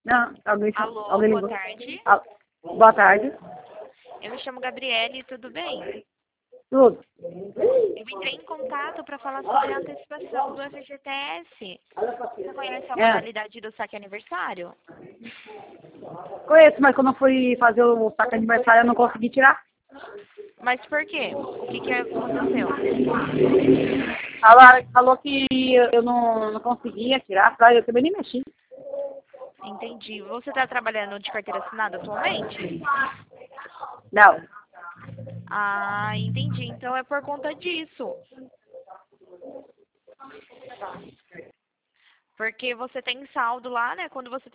Não, Alô, alguém boa ligou. tarde. Ah, boa tarde. Eu me chamo Gabriele, tudo bem? Tudo. Eu entrei em contato para falar sobre a antecipação do FGTS. Você conhece a É, modalidade do saque aniversário? conheço, mas quando eu fui fazer o saque aniversário eu não consegui tirar. Mas por quê? O que que aconteceu? Ela falou que eu não conseguia tirar, eu também nem mexi. Entendi. Você está trabalhando de carteira assinada atualmente? Não. Ah, entendi. Então é por conta disso. Porque você tem saldo lá, né? Quando você